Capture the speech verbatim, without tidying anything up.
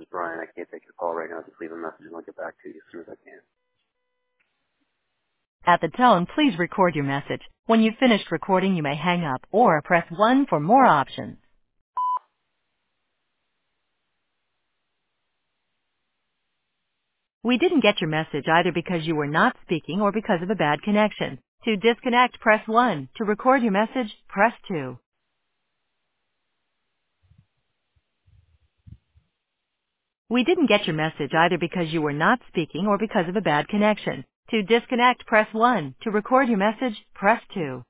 Brian. I can't take your call right now. Just leave a message and I'll get back to you as soon as I can. At the tone, please record your message. When you've finished recording, you may hang up or press one for more options. We didn't get your message either because you were not speaking or because of a bad connection. To disconnect, press one. To record your message, press two. We didn't get your message either because you were not speaking or because of a bad connection. To disconnect, press one. To record your message, press two.